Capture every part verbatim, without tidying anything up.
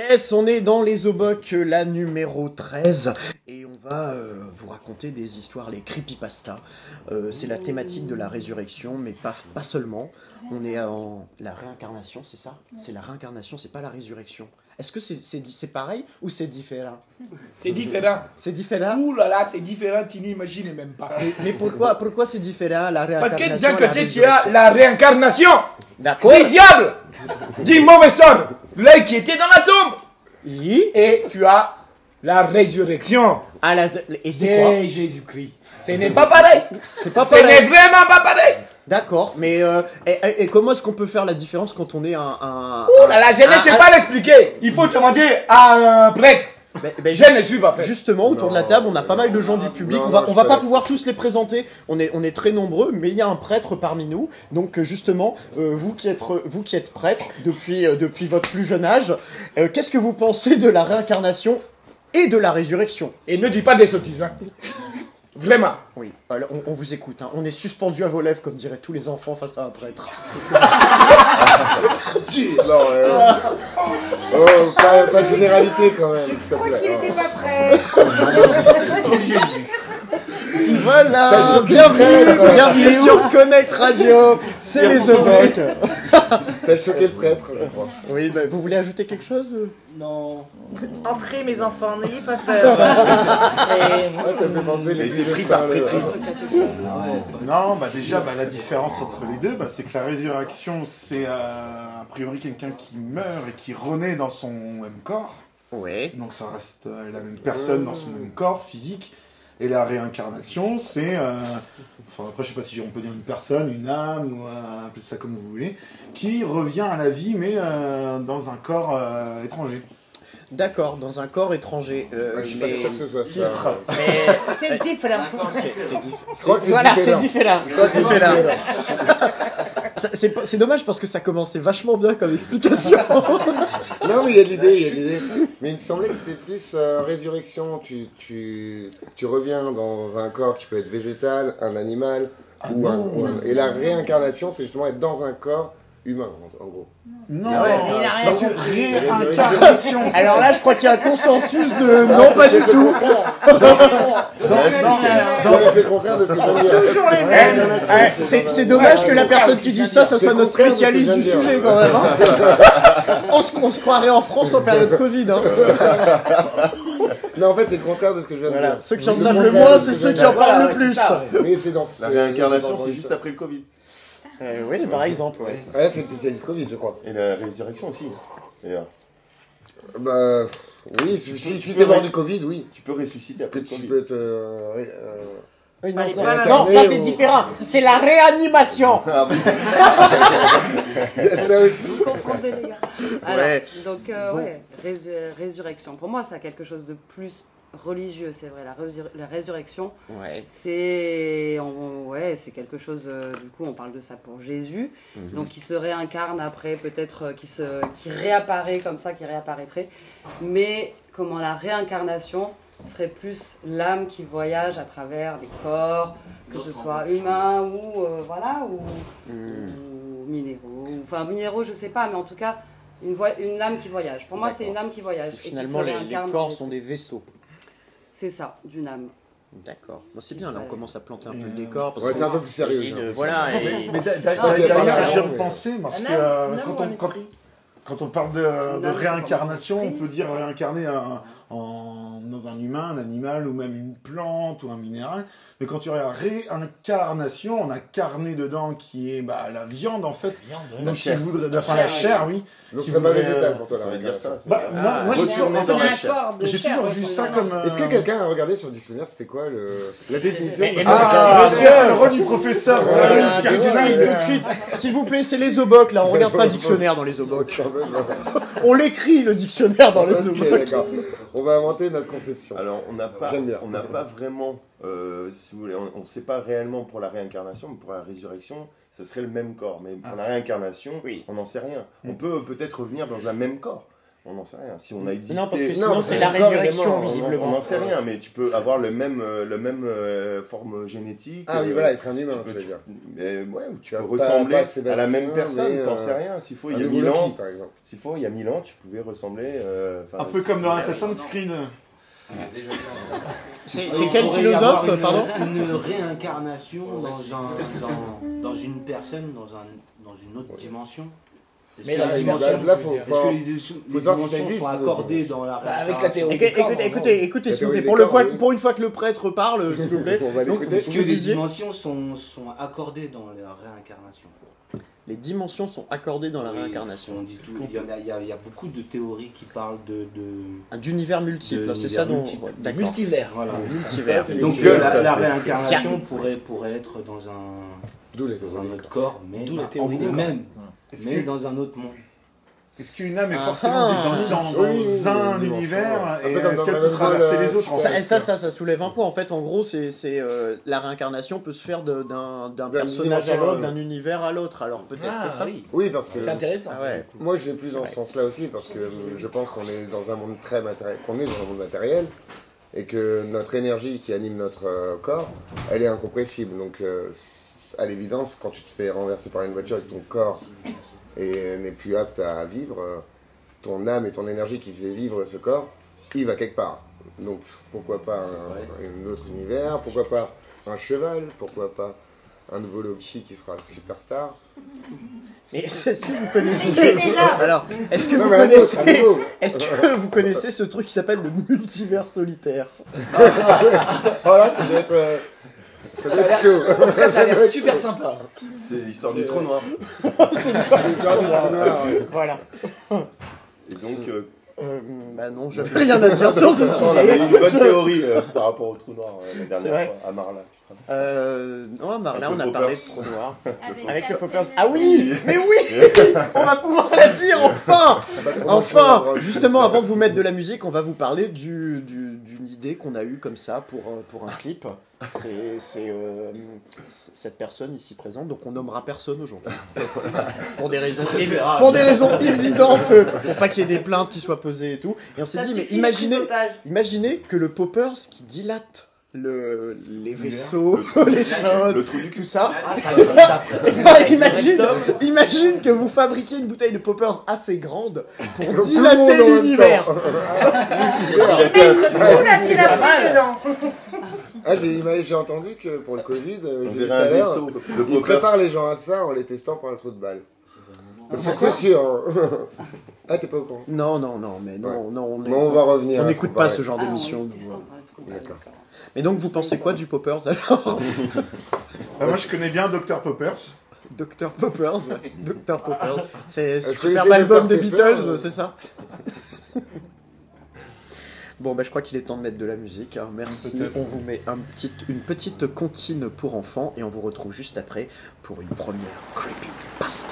Yes, on est dans les Obocs, la numéro treize, et on va euh, vous raconter des histoires, les creepypasta. Euh, c'est la thématique de la résurrection, mais pas, pas seulement. On est en la réincarnation, c'est ça? C'est la réincarnation, c'est pas la résurrection. Est-ce que c'est c'est c'est pareil ou c'est différent? C'est différent. C'est différent? Ouh là là, c'est différent, tu n'imagines même pas. Mais, mais pourquoi, pourquoi c'est différent, la Parce réincarnation? que d'un la côté, tu as résurrection? la réincarnation D'accord. du diable, du mauvais sort, l'œil qui était dans la tombe. Oui. Et tu as la résurrection Ah, la... Et c'est quoi? de Jésus-Christ. Ce n'est pas pareil. C'est pas Ce n'est pareil. vraiment pas pareil. D'accord, mais euh, et, et- et comment est-ce qu'on peut faire la différence quand on est un... un Ouh là là, je ne un- sais un- pas l'expliquer. Il faut demander à un prêtre. Ben- ben, Je ne suis pas prêtre. Justement, autour de la table, on a pas mal de gens du public. Non, on va, non, on je va suis pas pas pouvoir tous les présenter. On est, on est très nombreux, mais il y a un prêtre parmi nous. Donc, euh, justement, euh, vous qui êtes, vous qui êtes prêtre depuis, euh, depuis votre plus jeune âge, euh, qu'est-ce que vous pensez de la réincarnation et de la résurrection? Et ne dis pas des sottises. Hein. Vraiment. Oui, alors, on, on vous écoute. Hein. On est suspendu à vos lèvres, comme diraient tous les enfants face à un prêtre. Non, euh... oh, pas, pas de généralité quand même. Je crois qu'il n'était pas prêt. Voilà, T'as choqué bienvenue, le prêtre. bienvenue sur Connect Radio. C'est les Obocs. T'as choqué le prêtre, je crois. Oui, bah, vous voulez ajouter quelque chose? Non. Entrez mes enfants, n'ayez pas peur. Entrez. Ah, t'as fait penser les été petits pris dessins, par là. prêtrise. Non, bah déjà, bah, la différence entre les deux, bah, c'est que la résurrection, c'est euh, a priori quelqu'un qui meurt et qui renaît dans son même corps. Oui. Donc ça reste euh, la même personne dans son même corps physique. Et la réincarnation, c'est... euh, enfin, après, je sais pas si on peut dire une personne, une âme, ou euh, appelez ça comme vous voulez, qui revient à la vie, mais euh, dans un corps euh, étranger. D'accord, dans un corps étranger. Euh, Ouais, je suis pas mais- sûr que ce soit ça. Titre. mais- C'est différent. C'est c'est diff- crois que c'est- c'est Voilà, différent. c'est différent. Ça, C'est tu différent. vois, Ça- C'est pas- c'est dommage parce que ça commençait vachement bien comme explication. Non, mais il y a de l'idée, il y a de l'idée. Mais il me semblait que c'était plus euh, résurrection. Tu, tu, tu reviens dans un corps qui peut être végétal, un animal, ou, un, ou un- Et la réincarnation, c'est justement être dans un corps humain, en, en gros. Non, Ah ouais, mais il a rien parce que compris. réincarnation... Alors là, je crois qu'il y a un consensus de non, pas du tout. Non, mais c'est le contraire de ce que je viens de dire. Toujours les Eh, mêmes. eh, C'est c'est dommage que la personne qui dit ça, ça soit C'est notre contraire de ce que spécialiste je du viens de sujet dire. quand même. hein. On se, on se croirait en France en période Covid. hein. Non, en fait, c'est le contraire de ce que je viens de Voilà. dire. Ceux qui en Le savent le contraire moins, de ce c'est que je ceux viens qui en de dire. parlent le ouais, plus. c'est ça. Mais c'est dans La réincarnation, c'est juste après le Covid. Euh, oui, par exemple. Ouais. Ouais, c'est le spécialiste Covid, je crois. Et la résurrection aussi, d'ailleurs. Bah, oui, si, si, si t'es mort du Covid, oui. Tu peux ressusciter après Que le tu Covid. peux être... euh, ré- euh, Oui, non, Fallait ça, pas la non, ça, regarder c'est ou- différent. C'est la réanimation. Ah, oui. il y a ça aussi. Vous confondez les gars. Alors, Ouais. donc euh, Bon. ouais, résu- résurrection. Pour moi, ça a quelque chose de plus religieux, c'est vrai. La, résur- la résurrection, Ouais. c'est on- ouais, c'est quelque chose. euh, du coup, on parle de ça pour Jésus. Donc, il se réincarne après, peut-être euh, qui se, qui réapparaît comme ça, qui réapparaîtrait. Mais comment la réincarnation serait plus l'âme qui voyage à travers les corps, que ce soit humain ou euh, voilà ou, ou minéraux. ou- Enfin, minéraux, je sais pas, mais en tout cas. Une, voie- une âme qui voyage. Pour moi, c'est une âme qui voyage. et qui Finalement, se les, les réincarne corps dans sont des vaisseaux. C'est ça, d'une âme. D'accord. Bon, c'est bien, là, on Ouais. commence à planter un peu Euh, le décor. Parce Ouais, qu'on- c'est un peu plus sérieux. s'agit de- là. Voilà. et- Mais d'a- d'a- Ah, il y a d'ailleurs, pas je viens mal, de mais- penser, parce Un que âme, euh, un âme quand ou un on... Quand, esprit Quand on parle de, de âme, c'est réincarnation, pas un on esprit. peut dire réincarner un- en, dans un humain, un animal ou même une plante ou un minéral. Mais quand tu regardes réincarnation, on a carné dedans qui est bah, la viande en fait. Donc qui voudrait, enfin la chair, oui. Donc Qui c'est pas voudrait, végétal euh, pour toi, Ça la veut dire ça. réincarnation. Bah, c'est- moi, Ah, moi j'ai retourner toujours, en dans fait, la C'est un chair. corps de j'ai chair, toujours ouais, vu faut ça dire. comme. euh, Est-ce que quelqu'un a regardé sur le dictionnaire, c'était quoi le... la définition de Mais- Ah, Ah, c'est le rôle du professeur. Voilà, euh, tout de Kerguelen, suite, euh, tout de suite. S'il vous plaît, c'est les Obocs, là. On regarde pas le dictionnaire dans les Obocs. On l'écrit, le dictionnaire dans les Ok, Obocs. d'accord. On va inventer notre conception. Alors, on n'a pas, J'aime bien. on n'a pas vraiment, euh, si vous voulez, on ne sait pas réellement pour la réincarnation, mais pour la résurrection, ce serait le même corps. Mais pour Ah. la réincarnation, Oui. on n'en sait rien. Mm. On peut peut-être revenir dans un même corps. On n'en sait rien. Si on a existé... Non, parce que Non, sinon, parce c'est que la le corps est résurrection, mort, On visiblement. n'en sait rien, mais tu peux avoir le même, euh, le même euh, forme génétique. Ah oui, euh, voilà, être un humain, tu je peux- veux dire. Mais, ouais, ou tu Pas- peux pas- ressembler pas à la Sébastien, même personne, mais, t'en euh, sais rien. S'il faut, il Un y a nouveau mille Loki, ans, par exemple. s'il faut, il y a mille ans, tu pouvais ressembler... euh, Un enfin, peu comme dans c'est- Assassin's Creed. C'est Il c'est quel pourrait y avoir philosophe, une, pardon une réincarnation dans, un, dans, dans une personne, dans, un, dans une autre dimension. Est-ce Mais que, la Là, il- dimension, là, là, faut, est-ce faut- que les, les faut savoir si ça dimensions existe, sont le- accordées dans la Bah, avec la réincarnation? théorie. Écoutez, du corps, écoutez, bon. écoutez, écoutez, La s'il vous théorie plaît, des pour, le corps, fois, oui. pour une fois que le prêtre parle, s'il vous plaît. on va Donc, l'écouter. Est-ce vous que les disiez, dimensions sont, sont accordées dans la réincarnation? les dimensions sont accordées dans la Oui, réincarnation. on dit tout. Il y, en a, il, y a, il y a beaucoup de théories qui parlent de... de... Un d'univers multiple, De c'est ça dont... multiple. ouais, Des D'accord. multivers. Voilà. Multivers. Ça, c'est Donc les- euh, ça, la, la c'est- réincarnation pourrait, pourrait être dans un, D'où les dans un théories. autre corps, mais D'où la bah, théorie en des corps. même, Est-ce mais que- dans un autre monde. Est-ce qu'une âme est Ah, forcément ah. définie dans, dans Oui, oui, oui, un oui, univers un peu et comme est-ce dans qu'elle peut Dragon Ball, traverser euh, les autres en Ça, fait et ça, ça, ça soulève un point. En fait, en gros, c'est c'est, euh, la réincarnation peut se faire de- d'un d'un D'une personnage à dimension à l'autre, l'autre. d'un univers à l'autre. Alors peut-être Ah, c'est ça. oui. Oui, parce que C'est intéressant. Ah ouais. moi j'ai plus dans Ouais. ce sens-là aussi, parce que euh, je pense qu'on est dans un monde très matériel, qu'on est dans un monde matériel, et que notre énergie qui anime notre euh, corps, elle est incompressible. Donc euh, c- à l'évidence, quand tu te fais renverser par une voiture et que ton corps est- n'est plus apte à vivre, euh, ton âme et ton énergie qui faisait vivre ce corps, il va quelque part. Donc pourquoi pas un, un autre univers, pourquoi pas un cheval, pourquoi pas un nouveau Loki qui sera superstar. Mais est-ce que vous connaissez Déjà. Alors, est-ce que Non, vous mais un autre, connaissez un nouveau. Est-ce que vous connaissez ce truc qui s'appelle le multivers solitaire? Oh là, tu dois être. euh, ça doit être chaud. En tout cas, ça a l'air super sympa. C'est l'histoire du trou noir. C'est le genre de trou noir, ouais. Voilà. Et donc, euh, Euh, bah non, j'avais rien à dire sur ce on avait sujet. une bonne théorie euh, par rapport au trou noir euh, la C'est dernière vrai. fois, à Marla. Euh, non, Marla, Avec on le a parlé de Poppers. trou noir. Avec, Avec le Captain Poppers. America. Ah oui, mais oui, on va pouvoir la dire enfin. Enfin, justement, avant de vous mettre de la musique, on va vous parler du, du- d'une idée qu'on a eue comme ça pour, euh, pour un clip. C'est, c'est, euh, c- cette personne ici présente, donc on nommera personne aujourd'hui. pour, des raisons, évi- pour des raisons évidentes, pour pas qu'il y ait des plaintes qui soient posées et tout. Et on s'est Ça dit, mais suffit, imaginez, prise d'otage. imaginez que le Poppers qui dilate le, les vaisseaux, les choses, Le trou du cul. tout ça. Ah, ça, ça, Bah, imagine, imagine que vous fabriquez une bouteille de Poppers assez grande pour Donc, tout le dilater monde en même l'univers. temps. Il a été un- Ouh là, c'est la pluie dedans. Ah, j'ai imagé- j'ai entendu que pour le Covid, euh, On je l'ai dit dirait tout à un l'heure, vaisseau. Le ils préparent Poppers. les gens à ça en les testant par un trou de balle. C'est c'est sûr. hein. Ah, t'es pas au courant. Non, non, non, mais non, non, on Bon, on va revenir. on à n'écoute ce pas pareil. ce genre Ah, d'émission. on nous, est voilà. testant par le trou. D'accord. Mais donc, vous pensez quoi du Poppers alors? Bah, moi, je connais bien docteur Poppers. docteur Poppers, docteur Poppers. C'est Est-ce que superbe c'est album des docteur Pepper, Beatles, euh c'est ça? Bon, bah, je crois qu'il est temps de mettre de la musique. hein. Merci. Peut-être. On vous met un petit, une petite comptine pour enfants et on vous retrouve juste après pour une première creepypasta.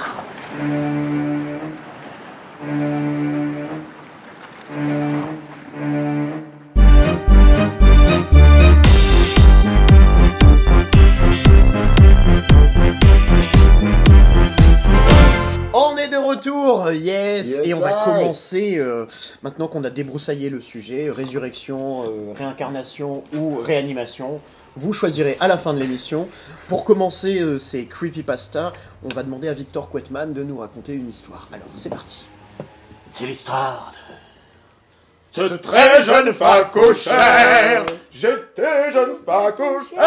On est de retour, yes, Yes, et on va bye. commencer, euh, maintenant qu'on a débroussaillé le sujet, résurrection, euh, réincarnation ou réanimation, vous choisirez à la fin de l'émission. Pour commencer euh, ces creepypasta, on va demander à Victor Quetman de nous raconter une histoire. Alors, c'est parti. c'est l'histoire de... Ce très jeune facochère, j'étais jeune facochère.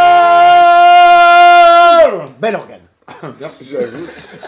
Bel organe. Merci, j'avoue.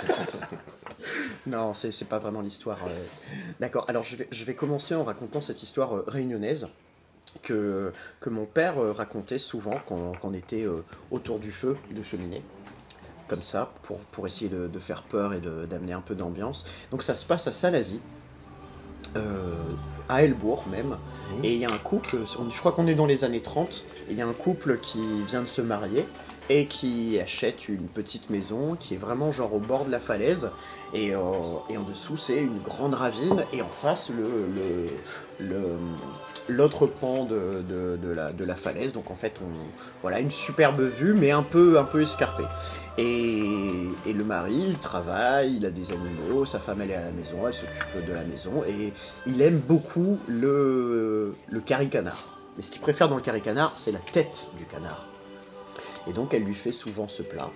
Non, c'est c'est pas vraiment l'histoire. euh. D'accord, alors je vais, je vais commencer en racontant cette histoire euh, réunionnaise que, que mon père euh, racontait souvent quand, quand on était euh, autour du feu de cheminée. Comme ça, pour, pour essayer de, de faire peur et de- d'amener un peu d'ambiance. Donc ça se passe à Salazie, euh, à Elbourg même. Et il y a un couple, on- je crois qu'on est dans les années trente, et il y a un couple qui vient de se marier. et qui achète une petite maison qui est vraiment genre au bord de la falaise. Et, euh, et en dessous, c'est une grande ravine, et en face, le, le, le, l'autre pan de, de, de, la, de la falaise. Donc en fait, on, voilà, une superbe vue, mais un peu, un peu escarpée. Et, et le mari, il travaille, il a des animaux, sa femme, elle est à la maison, elle s'occupe de la maison, et il aime beaucoup le, le curry-canard. Mais ce qu'il préfère dans le curry-canard, c'est la tête du canard. Et donc, elle lui fait souvent ce plat.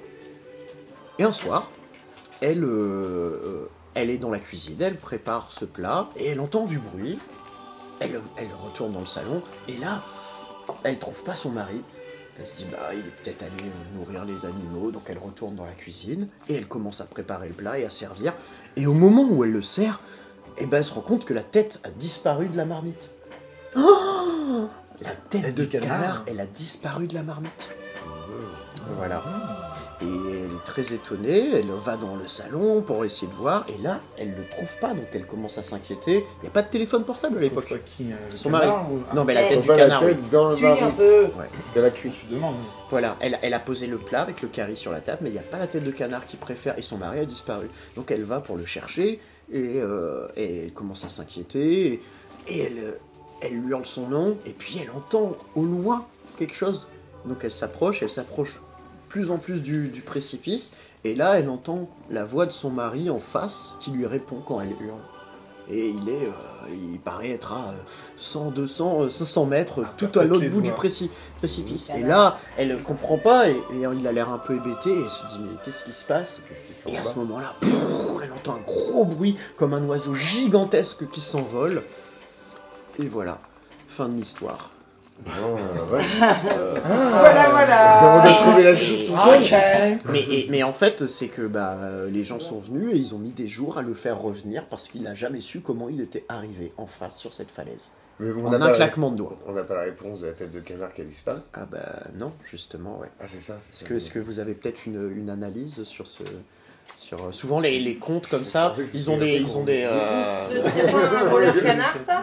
Et un soir, elle, euh, elle est dans la cuisine, elle prépare ce plat, et elle entend du bruit. Elle, elle retourne dans le salon, et là, elle trouve pas son mari. Elle se dit, bah, il est peut-être allé euh, nourrir les animaux, donc elle retourne dans la cuisine, et elle commence à préparer le plat et à servir. Et au moment où elle le sert, eh ben, elle se rend compte que la tête a disparu de la marmite. Oh, la tête Tête de de canard. canard, elle a disparu de la marmite. Voilà. Et elle est très étonnée, elle va dans le salon pour essayer de voir, et là, elle ne le trouve pas, donc elle commence à s'inquiéter. Il n'y a pas de téléphone portable à l'époque. Qui, euh, le Son canard mari. ou- Non, mais la Eh, tête Faut du pas la canard, oui. tête dans le Suis un marmite peu. de la cuite. Je demande. Voilà, elle, elle a posé le plat avec le curry sur la table, mais il n'y a pas la tête de canard qu'il préfère, et son mari a disparu. Donc elle va pour le chercher, et, euh, et elle commence à s'inquiéter, et, et elle, euh, elle lui hurle son nom, et puis elle entend au loin quelque chose. Donc elle s'approche, elle s'approche plus en plus du, du précipice, et là elle entend la voix de son mari en face qui lui répond quand elle hurle. Et il est, euh, il paraît être à cent, deux cents, cinq cents mètres tout à peut-être l'autre les bout du oies. préci- précipice. Et là, elle comprend pas, et, et il a l'air un peu hébété, et elle se dit, mais qu'est-ce qui se passe? Et à ce moment-là, pouf, elle entend un gros bruit, comme un oiseau gigantesque qui s'envole. Et voilà, fin de l'histoire. Non, euh, ouais. Voilà, voilà. On a trouvé la chute tout seul. Mais, et- mais en fait, c'est que bah, euh, les gens sont venus et ils ont mis des jours à le faire revenir parce qu'il n'a jamais su comment il était arrivé en face sur cette falaise. Mais on En n'a un pas la- claquement de doigts. On n'a pas la réponse de la tête de canard qui a disparu. Ah bah non, justement, ouais. Ah, c'est ça. c'est Est-ce ça. que, est-ce que vous avez peut-être une, une analyse sur ce... Sur, euh, souvent les, les contes comme ça, pensais que ils ont c'était des... la Ils ont des euh, Ce serait pas un voleur canard, ça?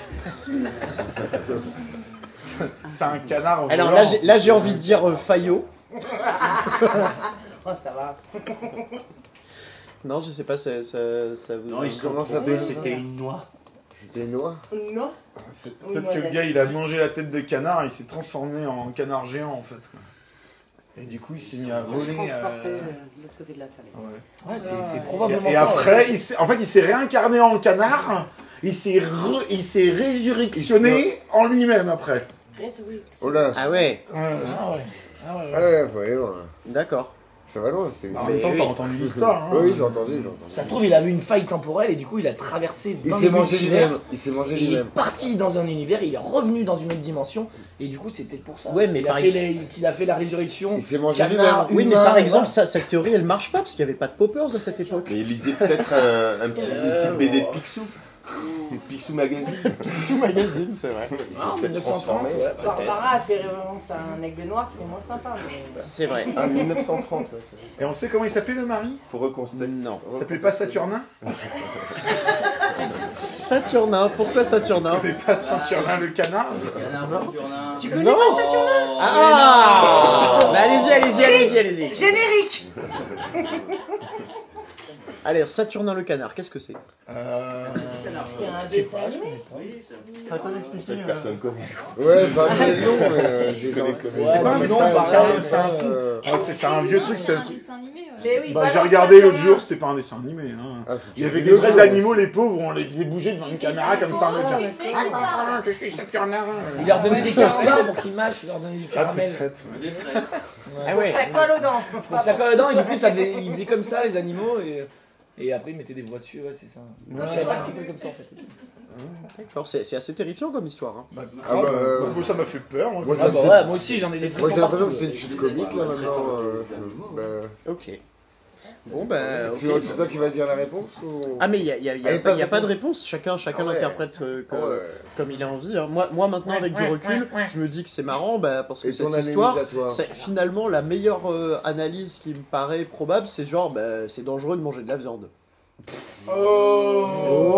C'est un canard. Alors volant. là, j'ai, là, j'ai envie de dire euh, Fayot. Oh, ça va. Non, je sais pas, ça, ça, ça vous... Non, ils se sont Comment ça trompés, s'appelle, c'était une noix. C'était une noix. Non. C'est Oui, peut-être moi, que le il a- gars il a mangé la tête de canard, il s'est transformé en canard géant en fait. quoi. Et du coup il s'est mis à voler. Transporté euh, euh, de l'autre côté de la falaise. ouais. Ouais, c'est, c'est Et, probablement et ça. après, il s'est- en fait, il s'est réincarné en canard. Il s'est, re- il s'est résurrectionné en lui-même après. Oh là. Ah ouais, Ah ouais. Ah ouais. Ah ouais, faut aller loin. d'accord. Ça va loin, c'était une En même temps, oui. t'as entendu l'histoire. Hein. Oui, j'ai entendu, j'ai entendu. Ça se trouve, il a vu une faille temporelle et du coup, il a traversé Il dans s'est les mangé multivers. lui-même. Il s'est mangé Et il est lui-même. parti dans un univers, il est revenu dans une autre dimension, et du coup, c'est peut-être pour ça Ouais, mais qu'il, par a fait les- qu'il a fait la résurrection. Il s'est mangé Canard, lui-même. Oui, mais humain, par et exemple, voilà. ça, cette théorie, elle marche pas parce qu'il n'y avait pas de poppers à cette époque. Mais il lisait peut-être un, un petit, une petite B D de Picsou. Picsou Magazine. Picsou Magazine, c'est vrai. Ah, en peut-être mille neuf cent trente, transformé. ouais, peut-être. Barbara a fait référence à un aigle noir, c'est moins sympa. Mais... C'est vrai. Ah, mille neuf cent trente, ouais. c'est- Et on sait comment il s'appelait le mari? Faut reconstater. Non. Il s'appelait pas Saturnin? Saturnin, pourquoi Saturnin? C'était pas Saturnin le canard? Canard Saturnin. Tu connais pas Saturnin? Ah bah, allez-y, allez-y, allez-y, allez-y. Générique. Allez, Saturnin le canard, qu'est-ce que c'est? Euh... C'est un dessin animé. Attends d'expliquer. Personne connaît. Ouais, bah, mais non, mais. euh, Tu j'ai connais, genre- connais. Ouais, C'est pas un mais nom, ça, pareil, ça, c'est un ça, film. euh, Ah, c'est, c'est un vieux truc, c'est un truc. Mais oui, Bah, balance j'ai regardé l'autre Saturnin. jour, c'était pas un dessin animé. Hein. Ah, faut Il y que avait tu des l'autre vrais jour, animaux, les pauvres, on les faisait bouger devant une caméra comme ça. On disait, ah, je suis Saturnin. Il leur donnait des caramels pour qu'ils mâchent, il leur donnait du Ah, caramel. peut-être. Des fraises. Ah ouais. Ça colle aux dents. Donc ça colle dedans et du coup ça faisait, ils faisaient comme ça les animaux et, et après ils mettaient des voix dessus, ouais c'est ça. Je savais pas que c'était comme ça en fait. D'accord, c'est, c'est assez terrifiant comme histoire. Hein. Bah, Ah, bah, euh, bah, ça m'a fait peur. Moi, Moi, Ah ça me bah fait- ouais, moi aussi j'en ai des Moi, frissons j'ai l'impression partout. que c'était une chute comique là maintenant. euh, bah, Ok. Bon ben. c'est ok. c'est toi qui vas dire la réponse ou... Ah mais il n'y a, y a- y a Ah, y a pas, pas de y a pas de réponse. réponse, chacun, chacun Ah ouais. l'interprète euh, que- Ouais. comme il a envie. hein. Moi, moi maintenant avec du recul, je me dis que c'est marrant bah, parce que Et ton cette analyse histoire, à toi? c'est finalement la meilleure euh, analyse qui me paraît probable, c'est genre bah, c'est dangereux de manger de la viande. Oh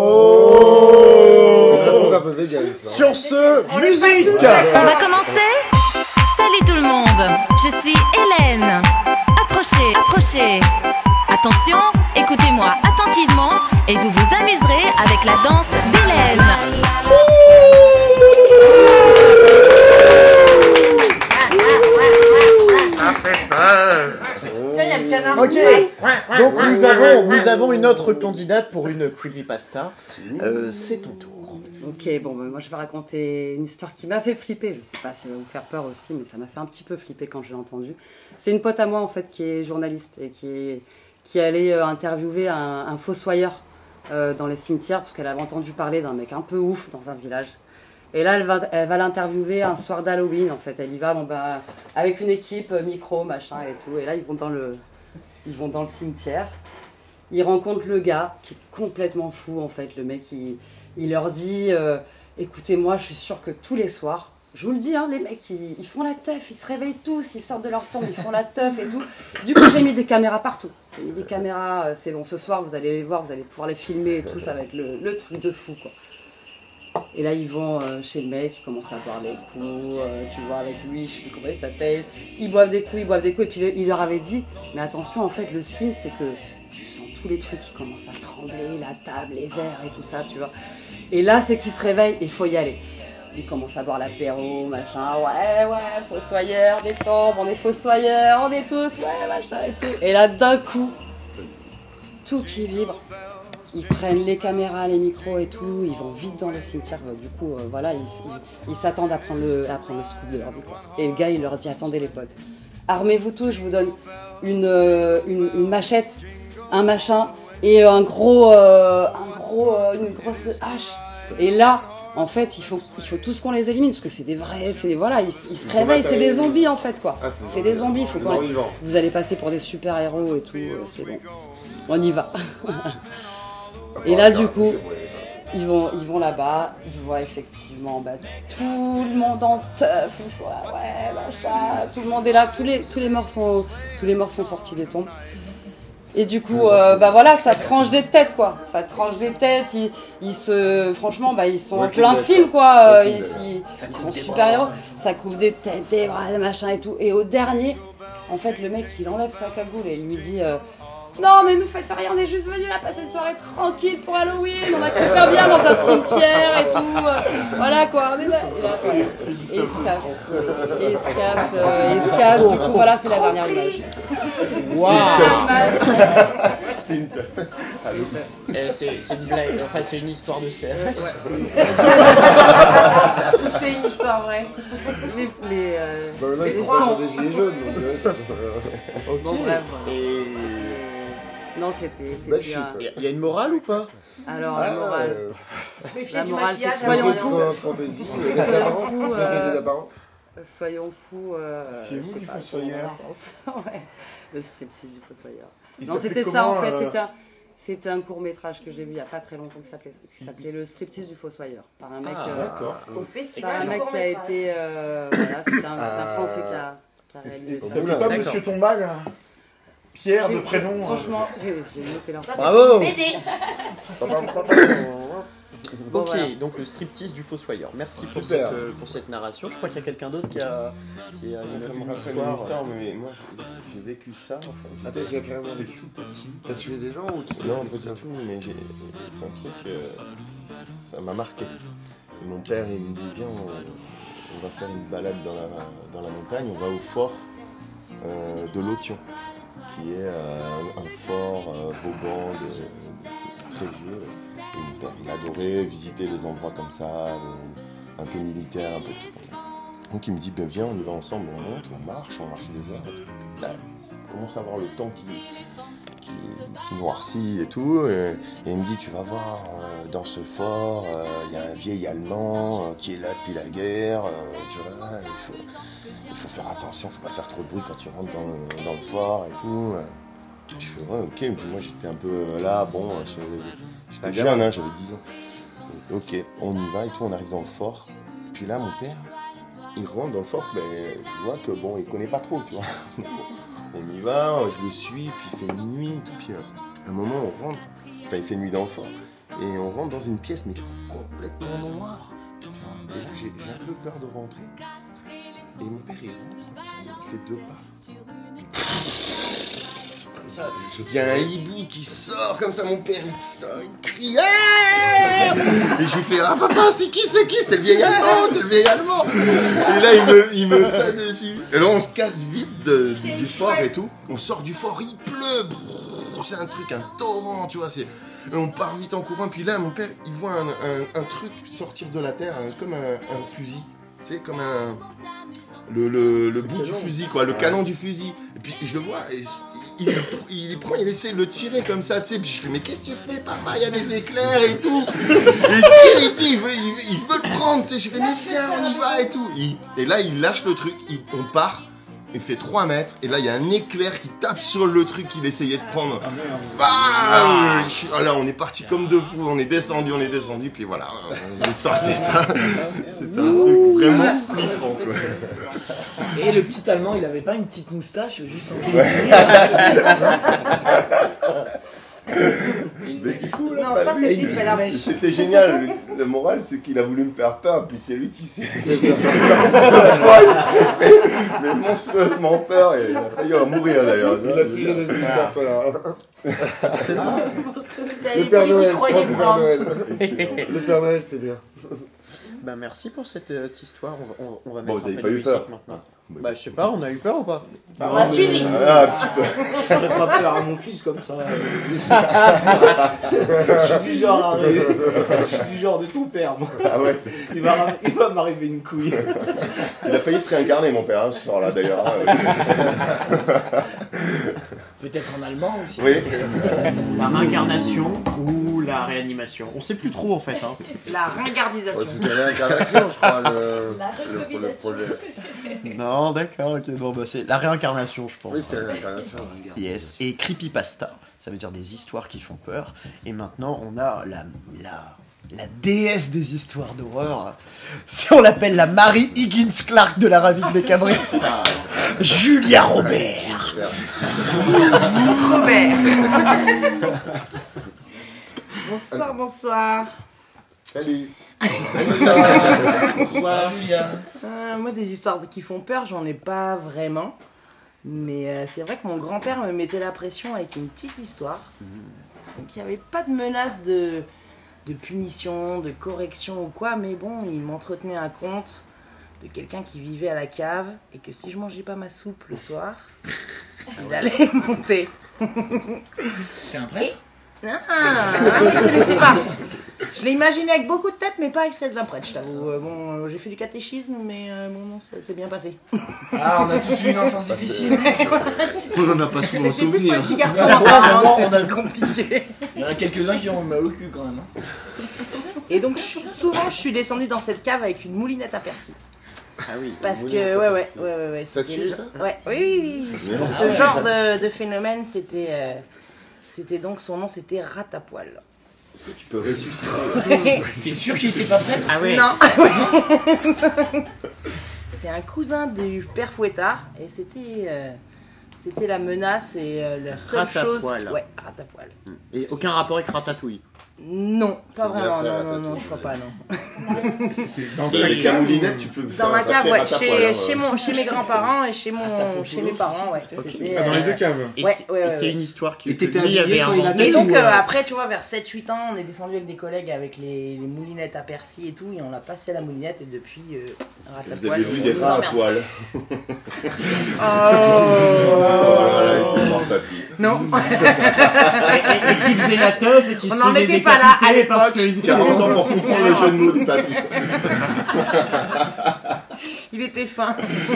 C'est une réponse un peu vegan ça. Sur ce, musique. On va commencer? Salut tout le monde, je suis Hélène. et vous vous amuserez avec la danse d'Hélène. Ça fait peur. Tiens, il y a le canard. Ok, donc nous avons, nous avons une autre candidate pour une creepypasta. Euh, c'est ton tour. Ok, bon, bah, moi je vais raconter une histoire qui m'a fait flipper. Je sais pas si ça va vous faire peur aussi, mais ça m'a fait un petit peu flipper quand je l'ai entendue. C'est une pote à moi en fait qui est journaliste et qui est qui allait euh, interviewer un, un fossoyeur euh, dans les cimetières parce qu'elle avait entendu parler d'un mec un peu ouf dans un village. Et là, elle va, elle va l'interviewer un soir d'Halloween, en fait. Elle y va bon, bah, avec une équipe, euh, micro, machin et tout. Et là, ils vont dans le, ils vont dans le cimetière. Ils rencontrent le gars qui est complètement fou, en fait. Le mec, il, il leur dit euh, écoutez, moi, je suis sûr que tous les soirs, je vous le dis, hein, les mecs, ils, ils font la teuf, ils se réveillent tous, ils sortent de leur tombe, ils font la teuf et tout. Du coup, j'ai mis des caméras partout. J'ai mis des caméras, euh, c'est bon, ce soir, vous allez les voir, vous allez pouvoir les filmer et tout. Ça va être le, le truc de fou, quoi. Et là, ils vont euh, chez le mec, ils commencent à boire des coups, euh, tu vois, avec lui, je sais plus comment il s'appelle. Ils boivent des coups, ils boivent des coups. Et puis, il leur avait dit, mais attention, en fait, le signe, c'est que tu sens tous les trucs qui commencent à trembler, la table, les verres et tout ça, tu vois. Et là, c'est qu'ils se réveillent et il faut y aller. Ils commencent à boire l'apéro, machin, ouais, ouais, fossoyeur, des tombes, on est fossoyeurs, on est tous, ouais, machin et tout. Et là, d'un coup, tout qui vibre. Ils prennent les caméras, les micros et tout, ils vont vite dans le cimetière. Du coup, euh, voilà, ils, ils, ils s'attendent à prendre, le, à prendre le scoop de leur vie, quoi. Et le gars, il leur dit, attendez les potes, armez-vous tous, je vous donne une, euh, une, une machette, un machin et un gros, euh, un gros, euh, une grosse hache. Et là, en fait, il faut, il faut tous qu'on les élimine parce que c'est des vrais, c'est voilà, ils, ils se Ils réveillent, sont c'est des zombies en fait, quoi. Ah, c'est c'est des zombies, il faut qu'on. vivants. Vous allez passer pour des super héros et tout, euh, c'est bon. On y va. Et là, du coup, ils vont, ils vont là-bas, ils voient effectivement bah, tout le monde en teuf, ils sont là, ouais, machin, tout le monde est là, tous les, tous les morts sont, tous les morts sont sortis des tombes. Et du coup, euh, bah voilà, ça tranche des têtes, quoi. Ça tranche des têtes, ils, ils se, franchement, bah ils sont en plein film, quoi. Ils, ils, ils sont super héros. Ça coupe des têtes, des bras, des machins et tout. Et au dernier, en fait, le mec, il enlève sa cagoule et il lui dit. Euh, Non mais nous faites rien, on est juste venus là passer une soirée tranquille pour Halloween, on a cru faire bien dans un cimetière et tout, euh, voilà quoi, on est là. Et, là, et il se casse, et il se casse, euh, et il se casse, du coup voilà c'est la dernière image. Waouh. C'était une teuf. Euh, c'est c'est une blague, enfin c'est une histoire de sexe. Ou c'est une histoire vraie. Les, les, euh, Bah, là, les ils sont sons. des gilets jaunes. Donc, euh, Ok. Bon bref. Et Non c'était, Belle c'était un... chute. il y a une morale ou pas? Alors Ah, la morale, euh, Méfiez La du morale, c'est maquillage, que soyons avant. fous. ce qu'on te dit, des Soyons apparences, fous, se méfier euh, des apparences. soyons fous. Euh, Fiez-vous je sais du pas, fossoyeur. dans le sens. Ouais, le striptease du fossoyeur. Il Non, s'appelait c'était ça en comment, fait. euh, C'était un, c'était un court métrage que j'ai vu il n'y a pas très longtemps qui s'appelait, qui s'appelait Le striptease du fossoyeur par un mec, Ah, euh, D'accord. Au par festival un du mec qui a court-métrage. été, euh, voilà, c'était un, c'est un Français qui a, qui a Il réalisé ça. s'appelait pas D'accord. Monsieur Tombal hein Pierre J'ai- de prénom. euh. Franchement, j'ai j'ai noté leur. Ça, c'est Bravo. une B D. Bon, Ok, voilà. donc le striptease du fossoyeur. Merci pour Super. cette, euh, pour cette narration. Je crois qu'il y a quelqu'un d'autre qui a, qui a une, Ça me une rappelle histoire. une histoire, mais moi j'ai- j'ai vécu ça. Enfin, Attends, j'étais j'ai carrément j'étais vécu. tout petit. T'as tué des gens ou tu t'es Non, fait pas du tout, mais j'ai- c'est un truc, euh, ça m'a marqué. Et mon père, il me dit, viens, on, on va faire une balade dans la, dans la montagne, on va au fort euh, de Lotion, qui est euh, un fort euh, vauban, de- très vieux. Et mon père, il adorait visiter les endroits comme ça, euh, un peu militaire, un peu tout comme ça. Donc il me dit, ben viens, on y va ensemble, on monte, on marche, on marche des heures. Là, on commence à voir le temps qui, qui, qui noircit et tout. Et, et il me dit, tu vas voir, euh, dans ce fort, euh, il y a un vieil Allemand euh, qui est là depuis la guerre. euh, tu vois, il faut, il faut faire attention, il faut pas faire trop de bruit quand tu rentres dans le, dans le fort et tout. Je fais, ouais, ok. Et puis moi, j'étais un peu euh, là, bon, je- j'étais jeune, hein, j'avais dix ans. Ok, on y va et tout, on arrive dans le fort. Puis là, mon père, il rentre dans le fort, ben, je vois que bon, il connaît pas trop, tu vois. Donc, on y va, je le suis, puis il fait nuit, tout. Puis euh, à un moment, on rentre, enfin, il fait nuit dans le fort, et on rentre dans une pièce, mais complètement noire. Tu vois. Et là, j'ai j'ai un peu peur de rentrer. Et mon père, il rentre, comme ça, il fait deux pas. ça, il y a un hibou qui sort comme ça, mon père il sort, il crie ah et je lui fais ah papa c'est qui c'est qui c'est le vieil allemand c'est le vieil allemand et là il me il me saute dessus et là on se casse vite de, du, du fort et tout, on sort du fort, il pleut, c'est un truc, un torrent tu vois, c'est et on part vite en courant, puis là mon père il voit un, un, un truc sortir de la terre un, comme un, un fusil, tu sais, comme un le, le, le bout du fusil quoi, le canon du fusil, et puis je le vois et il, il, il prend, il essaie de le tirer comme ça, tu sais, puis je fais mais qu'est-ce que tu fais papa, il y a des éclairs et tout, et il tire, il tire, il veut, il veut, il veut le prendre, tu sais, je fais mais viens on y va et tout, il, et là il lâche le truc, il, on part. Il fait trois mètres, et là il y a un éclair qui tape sur le truc qu'il essayait de prendre. Bah, ah, là on est parti comme deux fous, on est descendu, on est descendu, puis voilà, on est sorti de ça. C'était un truc vraiment flippant quoi. Et le petit Allemand, il avait pas une petite moustache juste en dessous. Cool, Non, bah, ça lui, c'est type, là. c'était génial. Le moral, c'est qu'il a voulu me faire peur, puis c'est lui qui s'est fait. Cette fois, il s'est fait mais monstrueusement peur et il a failli en mourir d'ailleurs. Il a filé des histoires là. C'est bon. Le Père Noël, le Père Noël. Le Père Noël, c'est bien. Bah merci pour cette euh, histoire, on, on, on va Bon, mettre vous un avez peu pas de eu musique peur maintenant. Bah je sais pas, on a eu peur ou pas? On a suivi. Ah, un petit peu. Je ferais pas peur à mon fils comme ça. Je suis du genre à rêver. Je suis du genre de ton père, moi. Ah ouais. Il va, il va m'arriver une couille. Il a failli se réincarner, mon père, hein, ce soir-là d'ailleurs. Peut-être en allemand aussi. Oui. La réincarnation ou la réanimation, on sait plus trop en fait. Hein. La ringardisation. Ouais, c'était la réincarnation, je crois, le, le, le projet. Non, d'accord, ok, bon, bah, c'est la réincarnation, je pense. Oui, c'était la réincarnation. Yes, et creepypasta, ça veut dire des histoires qui font peur. Et maintenant, on a la, la, la déesse des histoires d'horreur. Si on l'appelle la Mary Higgins Clark de la Ravine des Cabrés. Julia Robert. Robert. Bonsoir, bonsoir. Salut. Bonsoir Julien. Euh, moi, des histoires qui font peur, j'en ai pas vraiment. Mais euh, c'est vrai que mon grand-père me mettait la pression avec une petite histoire. Donc il n'y avait pas de menace de, de punition, de correction ou quoi. Mais bon, il m'entretenait un conte de quelqu'un qui vivait à la cave et que si je mangeais pas ma soupe le soir, il allait monter. C'est un prêtre? Ah, je ne connaissais pas. Je l'ai imaginé avec beaucoup de tête, mais pas avec celle d'un prêtre, je t'avoue. Euh, bon, euh, j'ai fait du catéchisme, mais euh, bon, non, ça s'est bien passé. Ah, on a tous eu une enfance difficile. On n'en a pas souvent Mais c'est plus pour souvenir. les petits garçons, apparemment, c'était compliqué. Il y en a quelques-uns qui ont mal au cul quand même. Hein. Et donc, je- souvent, je suis descendue dans cette cave avec une moulinette à persil. Ah oui. Parce que, ouais, ouais, ouais, ouais, ouais. Ça te c'était tue, le- ça Ouais, oui, oui, oui. Pour ce genre de, de phénomène, c'était. euh, C'était donc, son nom, c'était Ratapoil. Est-ce que tu peux ressusciter? T'es sûr qu'il était pas prêtre? Ah ouais. Non. C'est un cousin du père Fouettard et c'était euh, c'était la menace et euh, la seule chose. Ratapoil. Ouais, Ratapoil. Et aucun rapport avec Ratatouille. Non, pas C'est bien vraiment. après Non, non, Ratatouille. non, je crois pas, non. Avec la moulinette, tu peux Dans faire ma un cave, sacré ouais, ratapoil, chez, hein. chez, mon, chez mes grands-parents et chez, mon, chez mes parents, ouais. C'était, Ah, dans les euh, deux caves. Et Ouais, c'est ouais, et ouais, c'est ouais. une histoire qui Et que t'étais lui habillé avait quand il a inventée. Et Et donc tout, euh, euh, après, tu vois, vers sept huit ans, on est descendu avec des collègues avec les, les moulinettes à persil et tout, et on l'a passé à la moulinette, et depuis, euh, Vous Ratapoil. avez vu on des nous rats à emmerde. poil. Oh Voilà, ils sont morts, papy. Non. Et, et, et qui faisait la teuf et qui On se n'en faisait était pas là à décapiter parce l'époque. qu'ils étaient quarante ans pour comprendre le jeu de mots du papy. Il était fin.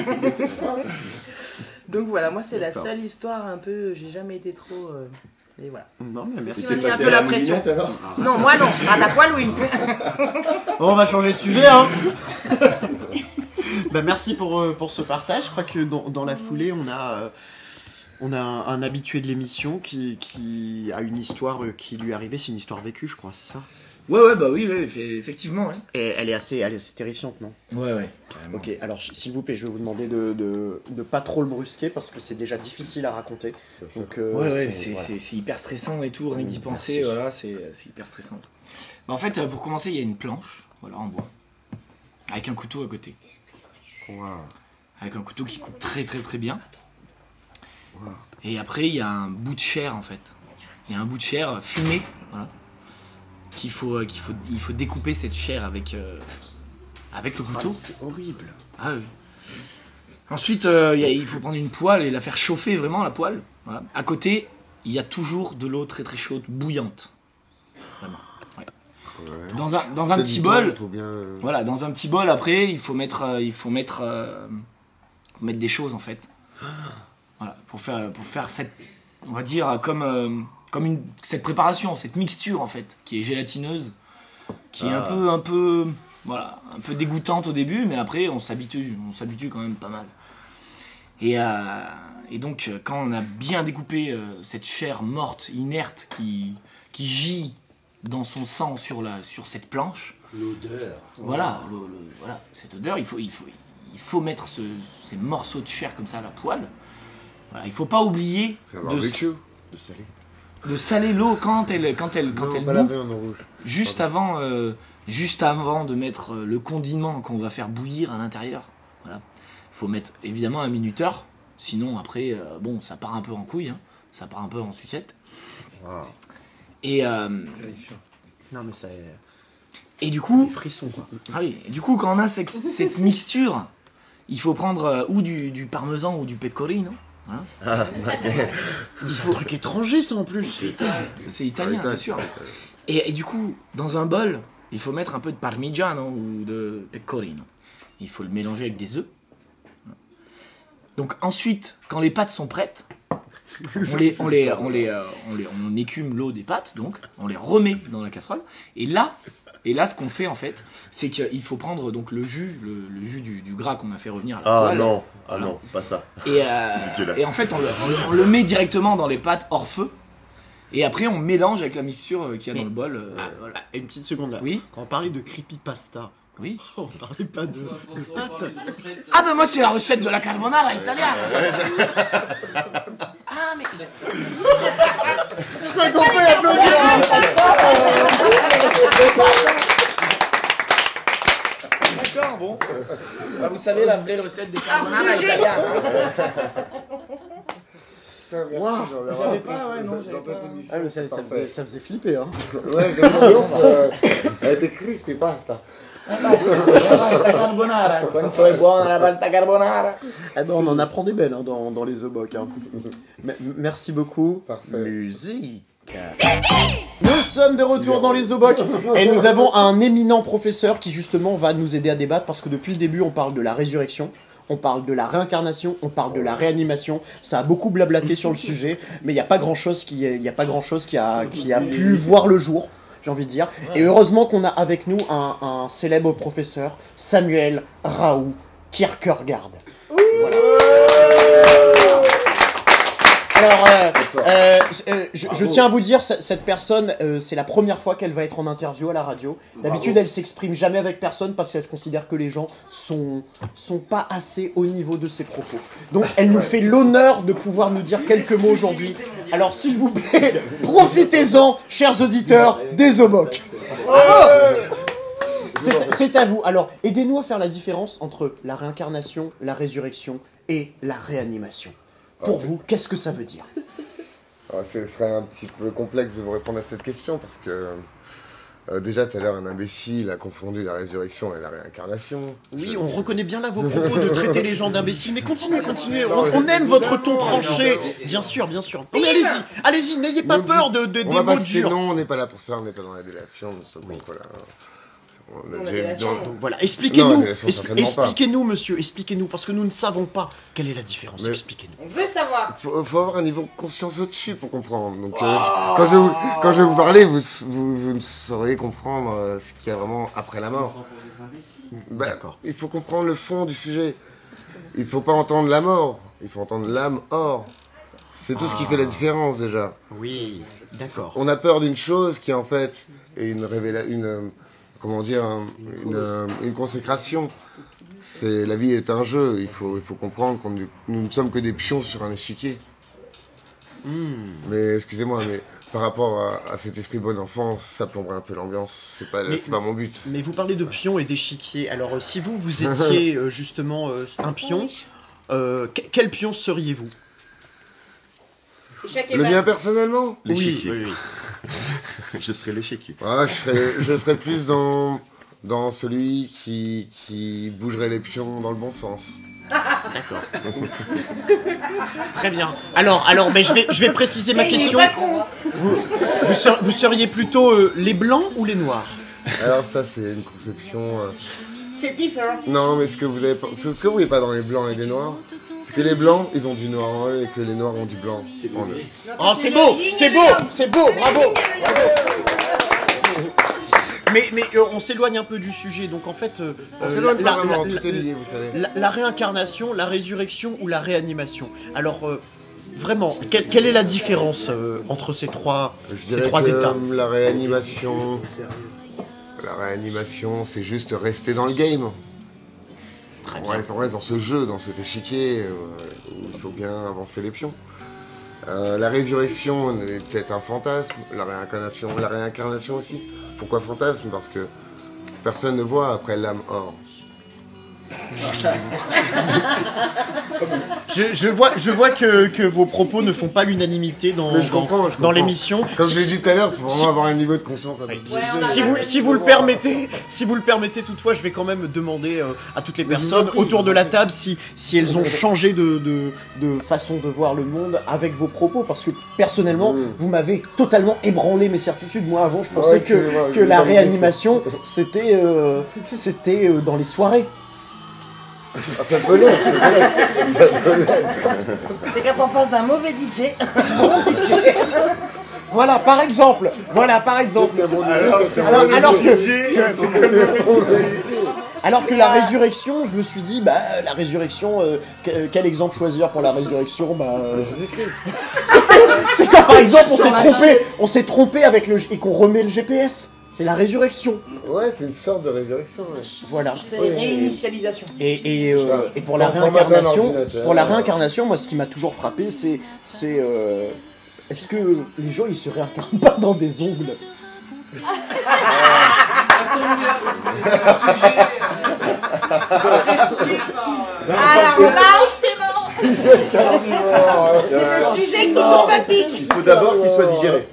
Donc voilà, moi c'est la D'accord. seule histoire un peu, j'ai jamais été trop... euh, Et voilà. Non, mais merci. qui C'était m'a mis un passé peu à la la pression. moulinette alors? Non, moi non, Ratapoil oui. Bon, on va changer de sujet, hein. Bah, merci pour, euh, pour ce partage. Je crois que dans, dans la foulée, on a, euh, on a un, un habitué de l'émission qui, qui a une histoire euh, qui lui est arrivée. C'est une histoire vécue, je crois, c'est ça? Ouais, ouais, bah oui, ouais, fait- effectivement. Ouais, Et elle est assez, elle est assez terrifiante, non? ouais, ouais carrément. Ok, alors s'il vous plaît, je vais vous demander de, de, de pas trop le brusquer parce que c'est déjà difficile à raconter. Donc, euh, Ouais, ouais, c'est- c'est voilà. c'est- c'est hyper stressant et tout, rien que d'y Merci. penser, voilà, c'est c'est hyper stressant. Bah, en fait, euh, pour commencer, il y a une planche, voilà, en bois, avec un couteau à côté. Wow. Avec un couteau qui coupe très très très bien. Et après, il y a un bout de chair en fait. Il y a un bout de chair fumé, voilà, qu'il faut, qu'il faut, il faut découper cette chair avec, euh, avec le couteau. Ah, c'est horrible. Ah oui. Ensuite, euh, y a, il faut prendre une poêle et la faire chauffer vraiment la poêle. Voilà. À côté, il y a toujours de l'eau très très chaude, bouillante. Vraiment. Ouais. Ouais. Dans un, dans un C'est petit du bol. temps, faut bien, euh, Voilà, dans un petit bol. Après, il faut mettre, euh, il faut mettre, euh, faut mettre des choses en fait. Voilà, pour faire, pour faire cette, on va dire comme, euh, comme une, cette préparation, cette mixture en fait, qui est gélatineuse, qui est un Ah. peu, un peu, voilà, un peu dégoûtante au début, mais après on s'habitue, on s'habitue quand même pas mal. Et, euh, et donc quand on a bien découpé euh, cette chair morte, inerte, qui, qui gît dans son sang sur la, sur cette planche. L'odeur. Voilà, le, le- voilà, cette odeur, il faut, il faut, il faut mettre ce- ces morceaux de chair comme ça à la poêle. Voilà, il faut pas oublier C'est un de, barbecue, de salé. de saler l'eau quand elle, quand elle, quand Non, elle pas la bout, viande rouge. juste avant, euh, juste avant de mettre euh, le condiment qu'on va faire bouillir à l'intérieur. Voilà, il faut mettre évidemment un minuteur, sinon après, euh, bon, ça part un peu en couille, hein, ça part un peu en sucette. Wow. Et euh, Non, mais ça. Et du coup, Frisson, quoi. ah oui, et du coup, quand on a cette, cette mixture, il faut prendre euh, ou du, du parmesan ou du pecorino. Hein. Ah, c'est un truc étranger, ça en plus. C'est italien, bien sûr. Et, et du coup, dans un bol, il faut mettre un peu de parmigiano ou de pecorino. Il faut le mélanger avec des œufs. Donc ensuite, quand les pâtes sont prêtes, on les, on les, on les, euh, on les, on écume l'eau des pâtes, donc on les remet dans la casserole. Et là, et là, ce qu'on fait en fait, c'est qu'il faut prendre donc le jus, le, le jus du, du gras qu'on a fait revenir à la Ah poêle. non, ah Voilà. non, pas ça. Et, euh, C'est dégueulasse. et en fait, on le, on le- on le met directement dans les pâtes hors feu. Et après, on mélange avec la mixture euh, qu'il y a dans le bol. euh, voilà. Et une petite seconde là. Oui. Quand on parlait de creepypasta, Oui. on parlait pas de, de pâtes. Ah ben moi, c'est la recette de la carbonara italienne. Ah mais... C'est ça qu'on fait applaudir. D'accord, bon. Bah, vous savez la vraie recette des carbonara italiennes. Putain, merci, Wow. Jean-Bernard. J'avais pas, ouais, non, Dans j'avais cette pas. émission, Ah, mais ça, c'est ça, parfait. faisait, ça faisait flipper, hein. Ouais, comme l'ambiance, euh, elle était crispy pasta. La pasta carbonara. Quanto è buona la pasta carbonara. Eh ben, on en apprend des belles hein, dans, dans les obocs. Hein. M- merci beaucoup. Parfait. Musique. Nous sommes de retour dans les obocs et nous avons un éminent professeur qui justement va nous aider à débattre parce que depuis le début on parle de la résurrection. On parle de la réincarnation, on parle de la réanimation. Ça a beaucoup blablaté sur le sujet, mais il n'y a pas grand chose qui, il y a pas grand chose qui a, qui a pu voir le jour, j'ai envie de dire. Et heureusement qu'on a avec nous un, un célèbre professeur, Samuel Raoult Kierkegaard. Voilà. Alors, euh, euh, euh, je, je tiens à vous dire, c- cette personne, euh, c'est la première fois qu'elle va être en interview à la radio. D'habitude, elle s'exprime jamais avec personne parce qu'elle considère que les gens sont, sont pas assez au niveau de ses propos. Donc, elle nous fait l'honneur de pouvoir nous dire quelques mots aujourd'hui. Alors, s'il vous plaît, profitez-en, chers auditeurs des Obocs. C'est c'est à vous. Alors, aidez-nous à faire la différence entre la réincarnation, la résurrection et la réanimation. Pour vous, qu'est-ce que ça veut dire? Alors, ce serait un petit peu complexe de vous répondre à cette question parce que euh, déjà tout à l'heure un imbécile a confondu la résurrection et la réincarnation. Oui, on reconnaît bien là vos propos de traiter les gens d'imbéciles, mais continuez, continuez. On, on aime votre ton tranché. Bien sûr, bien sûr. Non, mais allez-y, allez-y, n'ayez pas Ne peur dites- de, de, On des va pas mots citer durs. non, on n'est pas là pour ça, on n'est pas dans la délation, nous sommes contre la... On a On a j'ai- délation. dans- Donc voilà, Non, expliquez-nous, délation, expli- certainement pas. expliquez-nous, monsieur, expliquez-nous, parce que nous ne savons pas quelle est la différence. Mais- Expliquez-nous. On veut savoir. Faut, faut avoir un niveau de conscience au-dessus pour comprendre. Donc, euh, je- quand, je vous, quand je vais vous parler, vous, vous, vous ne saurez comprendre euh, ce qu'il y a vraiment après la mort. Ben, D'accord. il faut comprendre le fond du sujet. Il faut pas entendre la mort, il faut entendre l'âme hors. C'est tout ce qui fait la différence déjà. Oui, d'accord. On a peur d'une chose qui en fait est une révélation, une euh, comment dire, un- une, euh, une consécration. C'est la vie est un jeu. Il faut il faut comprendre qu'on ne- nous ne sommes que des pions sur un échiquier. Mais excusez-moi, mais par rapport à, à cet esprit bon enfant, ça plomberait un peu l'ambiance. C'est pas Mais- c'est pas mon but. Mais vous parlez de pion et d'échiquier. Alors, euh, si vous, vous étiez euh, justement euh, un pion, euh, que- quel pion seriez-vous? Le mien personnellement? L'échiquier. Oui, oui. Je serai l'échiquier. Ah, je serais, je serais plus dans, dans celui qui, qui bougerait les pions dans le bon sens. D'accord. Très bien. Alors, alors mais je, vais, je vais préciser ma Et il est question. pas con. Vous, vous, ser- vous seriez plutôt euh, les blancs ou les noirs? Alors ça, c'est une conception... euh, C'est différent. Non, mais ce que vous avez pas, ce que vous voyez pas dans les blancs et les noirs, c'est que les blancs, ils ont du noir en eux et que les noirs ont du blanc en eux. Oh, c'est beau, c'est beau, c'est beau, bravo, bravo. Mais, mais euh, on s'éloigne un peu du sujet, donc en fait... euh, On euh, s'éloigne la- pas vraiment, la- tout est lié, vous savez. La, la réincarnation, la résurrection ou la réanimation. Alors, euh, vraiment, quelle, quelle est la différence euh, entre ces trois, Je ces dirais trois que états? euh, la réanimation, la réanimation, c'est juste rester dans le game. On reste, on reste dans ce jeu, dans cet échiquier euh, où il faut bien avancer les pions. Euh, la résurrection est peut-être un fantasme, la réincarnation, la réincarnation aussi. Pourquoi fantasme? Parce que personne ne voit après l'âme hors. Je, je vois, je vois que, que vos propos ne font pas l'unanimité dans, Mais je dans- comprends, je dans comprends. l'émission. Comme Si- je l'ai dit tout à l'heure, il faut vraiment si- avoir un niveau de conscience un peu plus. Si, si- si vous, si vous le permettez, si vous le permettez toutefois, je vais quand même demander euh, à toutes les Mais je vous en personnes prie, autour je de vous la en prie. table si, si elles ont changé de, de, de façon de voir le monde avec vos propos, parce que personnellement, Mm. vous m'avez totalement ébranlé mes certitudes. Moi avant, je pensais Ouais, que, excusez-moi, que je la vais pas vous réanimation, c'était euh, c'était euh, dans les soirées. Ah, ça peut l'être, ça peut l'être, ça peut l'être. C'est quand on passe d'un mauvais D J à un bon D J. Voilà, par exemple. Voilà, par exemple. C'est un bon D J, Alors, quand c'est c'est un Alors, bon alors D J. que, alors que la résurrection, je me suis dit, bah, la résurrection, euh, que- quel exemple choisir pour la résurrection? Bah, euh, c'est quand par exemple on s'est trompé, on s'est trompé avec le et qu'on remet le G P S. C'est la résurrection. Ouais, c'est une sorte de résurrection. Ouais. Voilà. C'est une réinitialisation. Et, et, euh, Ça, et pour la dans le format d'un réincarnation, ordinateur. pour la réincarnation, moi, ce qui m'a toujours frappé, c'est, c'est, euh, est-ce que les gens ils se réincarnent pas dans des ongles? Alors là, T'es mort. c'est le sujet qui tombe à pic. Il faut d'abord qu'il soit digéré.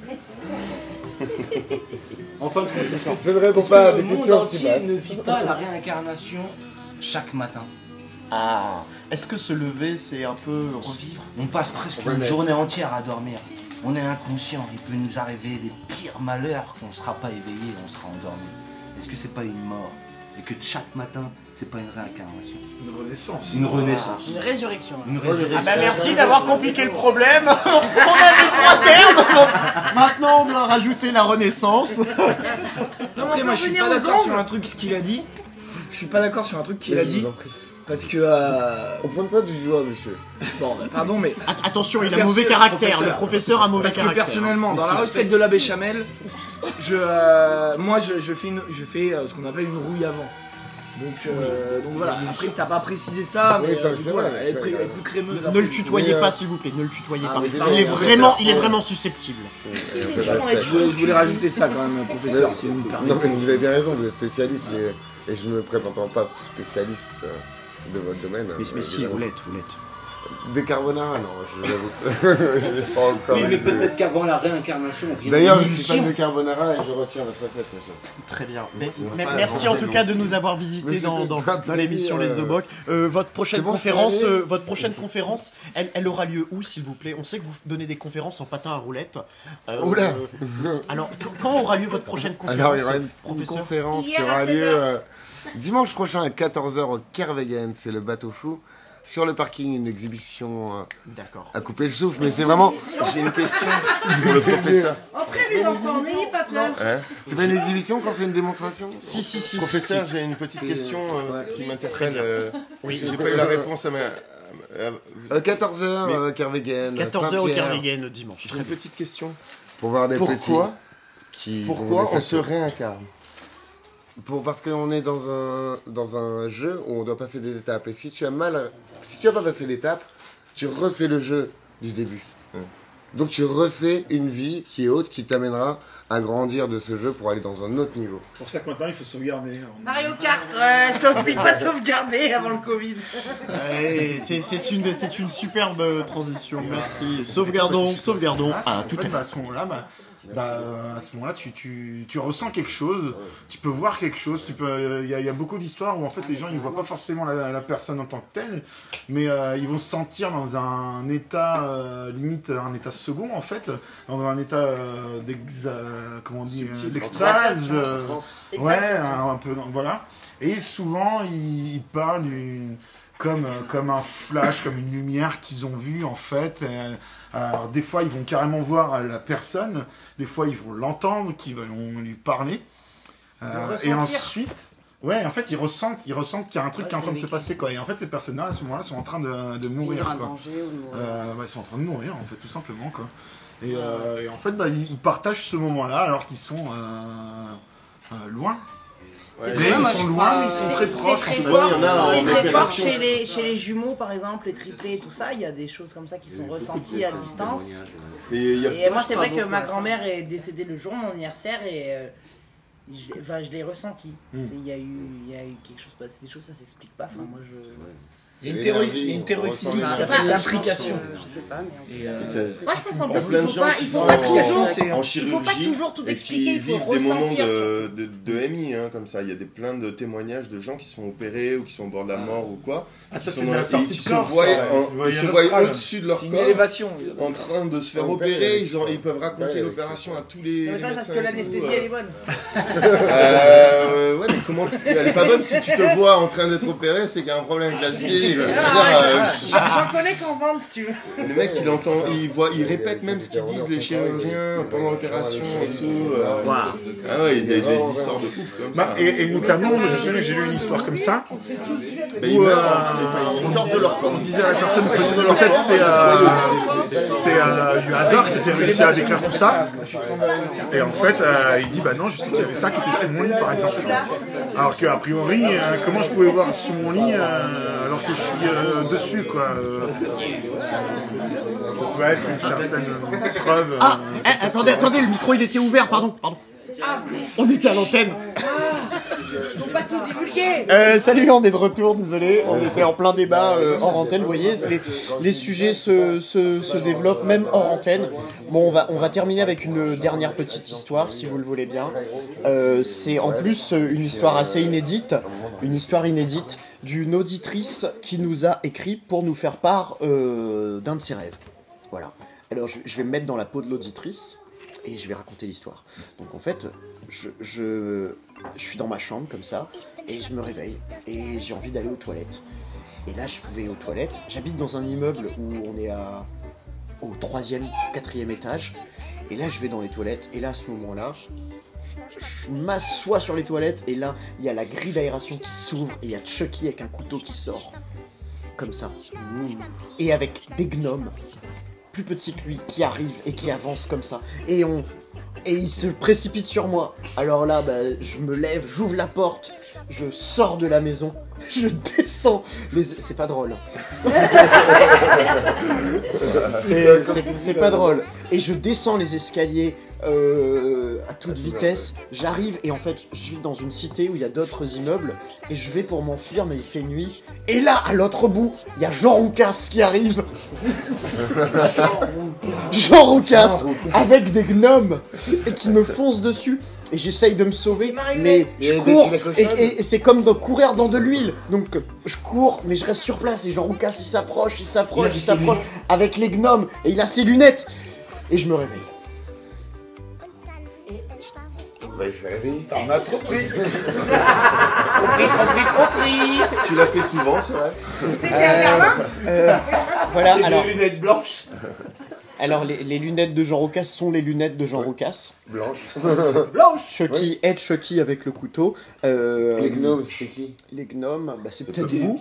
Enfin, de compte, Je ne réponds est-ce pas à que des le monde questions si entier basses. ne vit pas la réincarnation chaque matin? Ah, est-ce que se lever, c'est un peu revivre? On passe presque Ouais, une mais- journée entière à dormir. On est inconscient. Il peut nous arriver des pires malheurs qu'on ne sera pas éveillé, on sera endormi. Est-ce que c'est pas une mort? Et que chaque matin, c'est pas une réincarnation? Une renaissance. Une renaissance. Une résurrection. Une résurrection. Ah bah merci d'avoir compliqué le problème. On avait trois termes. Maintenant, on doit rajouter la renaissance. Après, moi, je suis revenir pas aux d'accord ongles. sur un truc ce qu'il a dit. Je suis pas d'accord sur un truc qu'il Mais a je dit. vous en prie. Parce que. euh, On pointe pas du doigt, monsieur. Bon, bah, pardon, mais. Att- Attention, il a Perso- mauvais caractère. professeur. Le professeur a mauvais Parce que caractère. personnellement, dans la recette de la béchamel, je, euh, moi, je, je fais, une, je fais euh, ce qu'on appelle une rouille avant. Donc, euh, donc voilà. Après, t'as pas précisé ça, mais Oui, ça, euh, du c'est coup, vrai, voilà, elle est, c'est plus- vrai. elle est plus crémeuse. Ne après. le tutoyez Mais, euh, pas, s'il vous plaît. Ne le tutoyez Ah pas. oui, Il pardon, est professeur. vraiment, il est vraiment susceptible. Et un peu de Je respect. Je voulais, je voulais rajouter ça quand même, professeur, si vous me Non, permettez. mais vous avez bien raison, vous êtes spécialiste et, et je ne me prétends pas spécialiste euh, de votre domaine. Mais, euh, mais si, évidemment. vous l'êtes, vous l'êtes. Des carbonara, non, je vous avoue. Je l'ai pas encore. Oui, mais goûté. peut-être qu'avant la réincarnation, on vient D'ailleurs, d'une je suis fan mission. de carbonara et je retiens votre recette, monsieur. Très bien. Mais- c'est mais- ça, merci non, en c'est tout bon. cas de nous avoir Mais visités c'était dans, dans, un dans l'émission Les plaisir, Zoboc. Euh, votre prochaine c'est bon, conférence, c'est allé euh, votre prochaine conférence, elle, elle aura lieu où, s'il vous plaît? On sait que vous donnez des conférences en patin à roulettes. Euh, Oula. euh, alors, qu- quand aura lieu votre prochaine conférence, Alors, il y aura une, une professeur? conférence qui Hier à aura seize lieu heures. euh, dimanche prochain à quatorze heures au Kervegen, c'est le bateau fou. Sur le parking, une exhibition euh, D'accord. à couper le souffle, mais c'est vraiment. J'ai une question pour le professeur. Entrez les enfants, n'ayez pas peur. Hein C'est pas une exhibition quand c'est une démonstration? Si, si, si. Professeur, si. j'ai une petite C'est- question euh, ouais. qui m'interpelle. euh, Oui. J'ai pas eu la réponse à ma. à- à- Euh, quatorze heures, Mais- euh, Kervegen. quatorze heures au Saint-Pierre, Kervegen dimanche. J'ai une petite question. Pour voir des Pourquoi petits qui vont Pourquoi laisser on se le- réincarne? Pour, parce qu'on est dans un, dans un jeu où on doit passer des étapes. Et si tu as mal, si tu n'as pas passé l'étape, tu refais le jeu du début. Donc tu refais une vie qui est haute, qui t'amènera à grandir de ce jeu pour aller dans un autre niveau. C'est pour ça que maintenant il faut sauvegarder. Mario Kart, ouais, sauf puis pas de sauvegarder avant le Covid. Ouais, c'est, c'est, une, c'est une superbe transition, merci. Sauvegardons, sauvegardons. Ah, Ah, tout en fait, à bah, à ce moment-là, bah, bah, euh, à ce moment-là, tu, tu, tu ressens quelque chose, tu peux voir quelque chose. Tu peux, il y, a- il y a beaucoup d'histoires où en fait les gens ils voient pas forcément la, la personne en tant que telle, mais euh, ils vont se sentir dans un état euh, limite un état second en fait, dans un état euh, d'ex, euh, comment on dit, euh, Subtil, d'extase, euh, Exact, ouais, c'est ça. un, un peu, voilà. Et souvent ils, ils parlent d'une comme, euh, comme un flash, comme une lumière qu'ils ont vue en fait. Euh, alors des fois ils vont carrément voir euh, la personne, des fois ils vont l'entendre, qu'ils vont lui parler. Euh, et ressentir. ensuite, ouais, en fait ils ressentent, ils ressentent qu'il y a un truc Ouais, qui est en train de j'ai se vécu. passer quoi. Et en fait ces personnes-là à ce moment-là sont en train de, de mourir Vivre un quoi. danger ou de mourir. Euh, ouais, ils sont en train de mourir en fait tout simplement quoi. Et, euh, et en fait bah, ils, ils partagent ce moment-là alors qu'ils sont euh, euh, loin. Ouais. Mais ils sont loin, mais ils sont C'est- très c'est proches. très en fait. fort. fort, il y en a en c'est très fort opération. chez les, chez les jumeaux par exemple, les triplés et tout ça, il y a des choses comme ça qui sont ressenties à distance. Mais il y a- Et moi c'est pas vrai que beaucoup ma à ça. grand-mère est décédée le jour de mon anniversaire et euh, je, l'ai- enfin, je l'ai ressenti. C'est- Il y, a eu, il y a eu quelque chose, bah, c'est des choses ça s'explique pas, enfin moi je... Il y a une théorie, il y a une théorie L'énergie, physique on qui ressent s'appelle pas, l'intrication. Je sais pas, mais. Et, euh, Et t'as- Moi je pense en Il y a plus plein qu'il de faut gens pas, qui il faut sont pas en- toujours, en il faut pas chirurgie toujours tout et expliquer, qui il faut vivent des moments ressentir. de, de, de M I, hein, comme ça. Il y a des, plein de témoignages de gens qui sont opérés ou qui sont au bord de la mort ou quoi. Ah, ça, qui c'est sont de la dans- sortie et de qui corps, se voient, ça, en- ouais. C'est ils voyage se voient astral. au-dessus de leur C'est une corps, élévation. en train de se faire Mon père, opérer. il Ils, ont- ils peuvent raconter Ouais, l'opération à tous les. Non, mais les ça parce médecins que et l'anesthésie tout, elle est bonne. Euh, ouais, mais comment elle est pas bonne si tu te vois en train d'être opéré, c'est qu'il y a un problème avec l'anesthésie. je veux dire, euh, J'en connais qu'en vente si tu veux. Le mec, il entend, il voit, il répète même ce qu'ils disent les chirurgiens pendant l'opération et tout. euh. Waouh. Ah ouais, il y a des histoires de ouf comme Bah, ça. et, et notamment, je me souviens que j'ai lu une histoire comme ça. Bah, ils où, meurent, euh, enfin, ils sortent de leur corps. On disait à la personne que peut-être c'est euh, c'est euh, du hasard qui était réussi à décrire tout ça. Et en fait, euh, il dit bah non, je sais qu'il y avait ça qui était sur mon lit par exemple. Alors qu'a priori, euh, comment je pouvais voir sur mon lit euh, alors que je suis euh, dessus quoi. euh, Ça peut être une certaine preuve. euh, Ah, eh, attendez, attendez, le micro il était ouvert, pardon, pardon. On était à l'antenne. Faut pas tout divulguer. Euh, salut, on est de retour, désolé, on était en plein débat euh, hors antenne, vous voyez, les, les sujets se, se, se développent même hors antenne. Bon, on va, on va terminer avec une dernière petite histoire, si vous le voulez bien. Euh, c'est en plus une histoire assez inédite, une histoire inédite d'une auditrice qui nous a écrit pour nous faire part euh, d'un de ses rêves. Voilà. Alors, je, je vais me mettre dans la peau de l'auditrice et je vais raconter l'histoire. Donc, en fait, je... je Je suis dans ma chambre comme ça, et je me réveille, et j'ai envie d'aller aux toilettes. Et là, je vais aux toilettes. J'habite dans un immeuble où on est à, au troisième, quatrième étage. Et là, je vais dans les toilettes, et là, à ce moment-là, je m'assois sur les toilettes, et là, il y a la grille d'aération qui s'ouvre, et il y a Chucky avec un couteau qui sort. Comme ça. Et avec des gnomes, plus petits que lui, qui arrivent et qui avancent comme ça. Et on... Et il se précipite sur moi. Alors là, bah, je me lève, j'ouvre la porte, je sors de la maison, je descends. Les... C'est pas drôle. c'est, c'est, c'est pas drôle. Et je descends les escaliers euh, à toute vitesse. J'arrive et en fait, je vis dans une cité où il y a d'autres immeubles. Et je vais pour m'enfuir, mais il fait nuit. Et là, à l'autre bout, il y a Jean Roucas qui arrive. Jean Roucas avec des gnomes et qui me fonce dessus. Et j'essaye de me sauver, mais je cours, et, et- et c'est comme de courir dans de l'huile. Donc je cours, mais je reste sur place, et Jean Roucas il s'approche, il s'approche, il s'approche, avec les gnomes, et il a ses lunettes. Et je me réveille. Bah, il s'est réveillé. T'en as trop pris. Tu l'as fait souvent, c'est vrai. C'est dernièrement. Euh, voilà, Et alors, des lunettes blanches. alors les, les lunettes de Jean Roucas sont les lunettes de Jean Roucas. Blanche. Chucky aide Chucky avec le couteau. Euh, Les gnomes, c'est qui? Les gnomes, bah, c'est peut-être vous.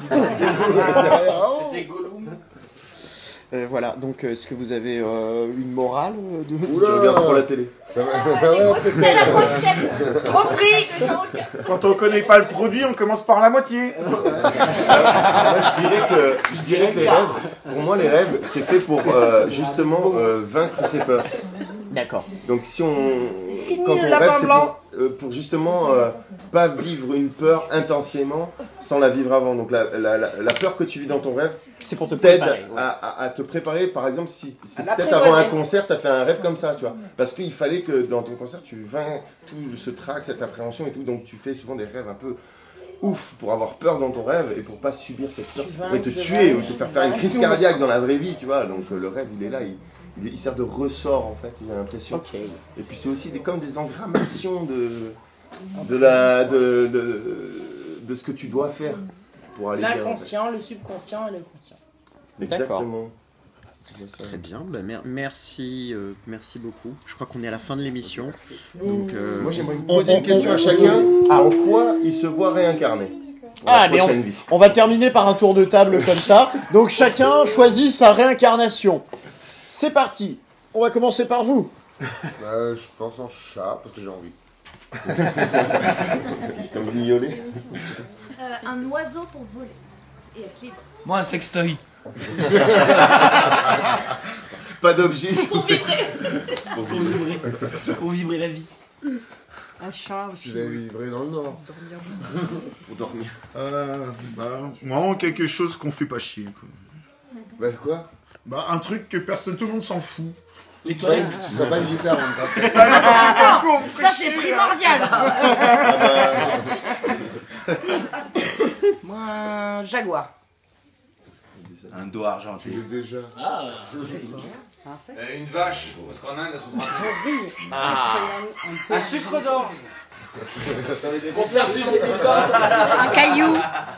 Euh, voilà, donc euh, est-ce que vous avez euh, une morale euh, de... Tu regardes trop la télé. Ça va. Ouais, peut-être. Trop pris. Quand on connaît pas le produit, on commence par la moitié. Moi, je dirais que, je dirais que les rêves, pour moi, les rêves, c'est fait pour euh, justement euh, vaincre ses peurs. D'accord. Donc si on, fini, quand le on lapin rêve, c'est blanc. pour, euh, pour justement euh, pas vivre une peur intensément sans la vivre avant. Donc la, la, la, la peur que tu vis dans ton rêve, c'est pour te t'aide préparer, ouais. à, à, à te préparer. Par exemple, si, si À peut-être l'apprivoiser. avant un concert, t'as fait un rêve comme ça, tu vois, parce qu'il fallait que dans ton concert, tu vainques tout ce trac, cette appréhension et tout. Donc tu fais souvent des rêves un peu ouf pour avoir peur dans ton rêve et pour pas subir cette peur Tu qui pourrait te vainques, je tuer vainque, ou te faire tu faire une vainques. crise cardiaque dans la vraie vie, tu vois. Donc euh, le rêve, il est là, il, il, il sert de ressort en fait, j'ai l'impression. Ok. Et puis c'est aussi des, comme des engrammations de, de, la, de, de, de ce que tu dois faire pour aller bien. en fait. L'inconscient, le subconscient et le conscient. Exactement. Très bien, bah, mer- merci, euh, merci beaucoup. Je crois qu'on est à la fin de l'émission. Donc, euh, Moi j'aimerais on- poser on- une question on- à chacun. En quoi il se voit réincarné pour Ah, la allez, prochaine on, vie. on va terminer par un tour de table comme ça. Donc chacun choisit sa réincarnation. C'est parti. On va commencer par vous. Bah, je pense en chat parce que j'ai envie. T'as envie de miauler? Euh, un oiseau pour voler et être libre. Moi, un sextoy. Pas d'objet. Pour vibrer. Pour vibrer. Pour vibrer la vie. Un chat aussi. Tu vas vibrer dans le nord. Pour dormir. Euh, bah, vraiment quelque chose qu'on fait pas chier. Quoi. Bah quoi? Bah, un truc que personne, tout le monde s'en fout. Les Ouais, toilettes. ce serait pas une guitare en même temps. Ah non, ça c'est primordial. Moi, un jaguar. Un dos argenté. Tu l'es déjà. Euh, une vache, parce qu'en Inde, elles sont Un sucre d'orge. Un caillou.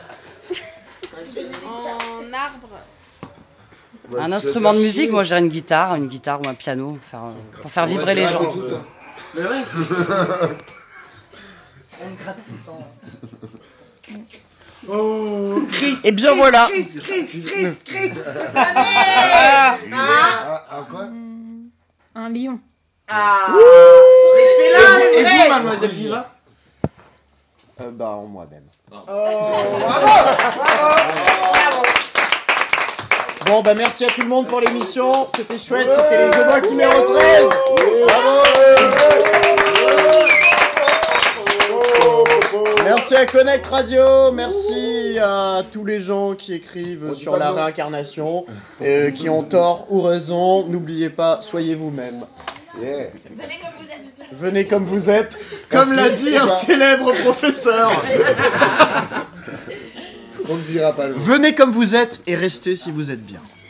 En arbre. Ouais, Un tu vas instrument de faire musique, chier. moi je dirais une guitare, une guitare ou un piano pour faire, pour faire Ouais, vibrer les gratter gens. tout le temps. Mais ouais, c'est... On gratte tout le temps. Oh, Chris. Et bien voilà. Chris, Chris, Chris, Chris. Ah, ah, quoi? Un lion. Ah. Les félins, les Et vous, vrais. mademoiselle Diva? Euh, bah, en moi-même. Bon, bah merci à tout le monde pour l'émission. C'était chouette. C'était les The Box numéro treize. Bravo. Merci à Connect Radio, merci à tous les gens qui écrivent On dit sur pas la non. réincarnation, euh, qui ont tort ou raison. N'oubliez pas, soyez vous-même. Yeah. Venez comme vous êtes. Venez comme vous êtes, Parce comme que- l'a dit un célèbre professeur. On ne dira pas le mot. Venez comme vous êtes et restez si vous êtes bien.